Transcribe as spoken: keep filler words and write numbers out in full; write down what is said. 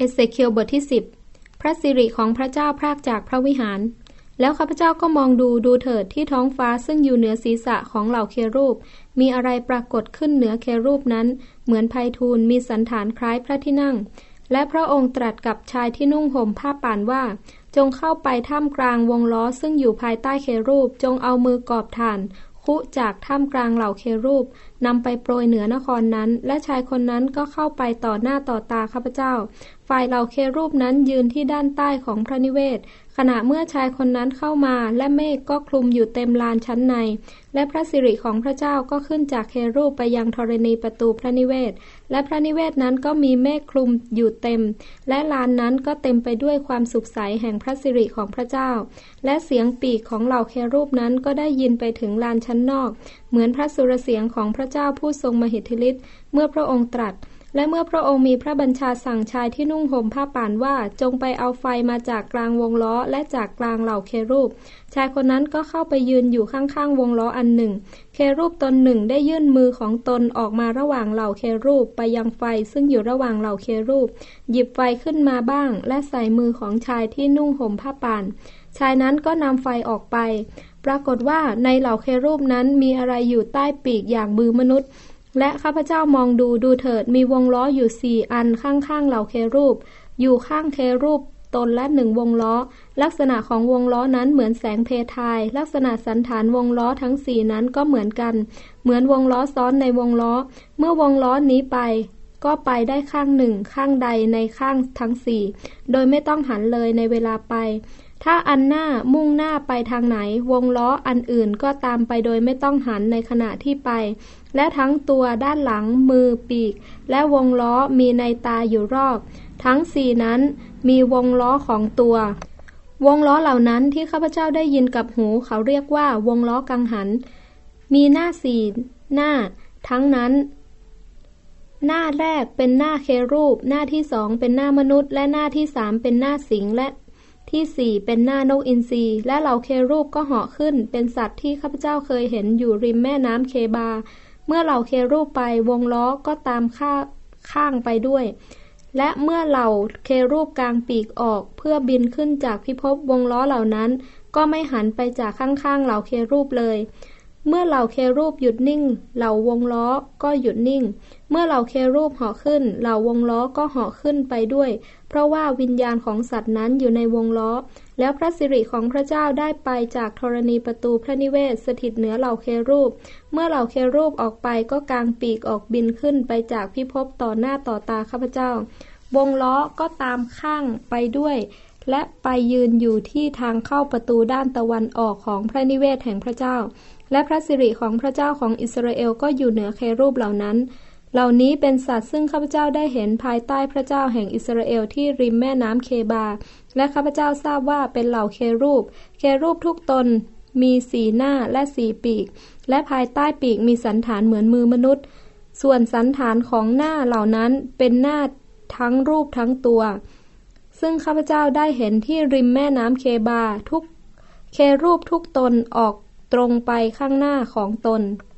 เอเซเคียลบทที่สิบพระสิริของพระเจ้าพรากจากพระวิหารแล้วข้าพเจ้าก็มองดูดูเถิดที่ท้องฟ้าซึ่งอยู่เหนือศีรษะของเหล่าเครูปมีอะไรปรากฏขึ้นเหนือเครูปนั้นเหมือนไพฑูรย์มีสันฐานคล้ายพระที่นั่งและพระองค์ตรัสกับชายที่นุ่งห่มผ้าป่านว่าจงเข้าไปท่ามกลางวงล้อซึ่งอยู่ภายใต้เครูปจงเอามือกอบถ่านคุจากท่ามกลางเหล่าเครูปนำไปโปรยเหนือนครนั้นและชายคนนั้นก็เข้าไปต่อหน้าต่อตาข้าพเจ้าฝ่ายเหล่าเครูปนั้นยืนที่ด้านใต้ของพระนิเวศขณะเมื่อชายคนนั้นเข้ามาและเมฆก็คลุมอยู่เต็มลานชั้นในและพระสิริของพระเจ้าก็ขึ้นจากเครูปไปยังธรณีประตูพระนิเวศและพระนิเวศนั้นก็มีเมฆคลุมอยู่เต็มและลานนั้นก็เต็มไปด้วยความสุขใสแห่งพระสิริของพระเจ้าและเสียงปีกของเหล่าเครูปนั้นก็ได้ยินไปถึงลานชั้นนอกเหมือนพระสุรเสียงของพระเจ้าผู้ทรงมหิทธิฤทธิ์เมื่อพระองค์ตรัสและเมื่อพระองค์มีพระบัญชาสั่งชายที่นุ่งห่มผ้าป่านว่าจงไปเอาไฟมาจากกลางวงล้อและจากกลางเหล่าเครูปชายคนนั้นก็เข้าไปยืนอยู่ข้างๆวงล้ออันหนึ่งเครูปตนหนึ่งได้ยื่นมือของตนออกมาระหว่างเหล่าเครูปไปยังไฟซึ่งอยู่ระหว่างเหล่าเครูปหยิบไฟขึ้นมาบ้างและใส่มือของชายที่นุ่งห่มผ้าป่านชายนั้นก็นำไฟออกไปปรากฏว่าในเหล่าเครูปนั้นมีอะไรอยู่ใต้ปีกอย่างมือมนุษย์และข้าพเจ้ามองดูดูเถิดมีวงล้ออยู่สี่อันข้างๆเหล่าเครูปอยู่ข้างเครูปตนละหนึ่งวงล้อลักษณะของวงล้อนั้นเหมือนแสงเพทายลักษณะสันฐานวงล้อทั้งสี่นั้นก็เหมือนกันเหมือนวงล้อซ้อนในวงล้อเมื่อวงล้อนี้ไปก็ไปได้ข้างหนึ่งข้างใดในข้างทั้งสี่โดยไม่ต้องหันเลยในเวลาไปถ้าอันหน้ามุ่งหน้าไปทางไหนวงล้ออันอื่นก็ตามไปโดยไม่ต้องหันในขณะที่ไปและทั้งตัวด้านหลังมือปีกและวงล้อมีในตาอยู่รอบทั้งสี่นั้นมีวงล้อของตัววงล้อเหล่านั้นที่ข้าพเจ้าได้ยินกับหูเขาเรียกว่าวงล้อกังหันมีหน้าสี่หน้าทั้งนั้นหน้าแรกเป็นหน้าเครูปหน้าที่สองเป็นหน้ามนุษย์และหน้าที่สามเป็นหน้าสิงห์และที่สี่เป็นหน้านกอินทรีและเหล่าเครูปก็เหาะขึ้นเป็นสัตว์ที่ข้าพเจ้าเคยเห็นอยู่ริมแม่น้ำเคบาเมื่อเหล่าเครูปไปวงล้อก็ตามข้าข้างไปด้วยและเมื่อเหล่าเครูปกางปีกออกเพื่อบินขึ้นจากพิภพวงล้อเหล่านั้นก็ไม่หันไปจากข้างๆเหล่าเครูปเลยเมื่อเหล่าเครูปหยุดนิ่งเหล่าวงล้อก็หยุดนิ่งเมื่อเหล่าเครูปเหาะขึ้นเหล่าวงล้อก็เหาะขึ้นไปด้วยเพราะว่าวิญญาณของสัตว์นั้นอยู่ในวงล้อแล้วพระสิริของพระเจ้าได้ไปจากธรณีประตูพระนิเวศสถิตเหนือเหล่าเครูปเมื่อเหล่าเครูปออกไปก็กางปีกออกบินขึ้นไปจากพิภพต่อหน้าต่อตาข้าพเจ้าวงล้อก็ตามข้างไปด้วยและไปยืนอยู่ที่ทางเข้าประตูด้านตะวันออกของพระนิเวศแห่งพระเจ้าและพระสิริของพระเจ้าของอิสราเอลก็อยู่เหนือเครูปเหล่านั้นเหล่านี้เป็นสัตว์ซึ่งข้าพเจ้าได้เห็นภายใต้พระเจ้าแห่งอิสราเอลที่ริมแม่น้ำเคบาและข้าพเจ้าทราบว่าเป็นเหล่าเครูปเครูปทุกตนมีสี่หน้าและสี่ปีกและภายใต้ปีกมีสันฐานเหมือนมือมนุษย์ส่วนสันฐานของหน้าเหล่านั้นเป็นหน้าทั้งรูปทั้งตัวซึ่งข้าพเจ้าได้เห็นที่ริมแม่น้ำเคบาทุกเครูปทุกตนออกตรงไปข้างหน้าของตน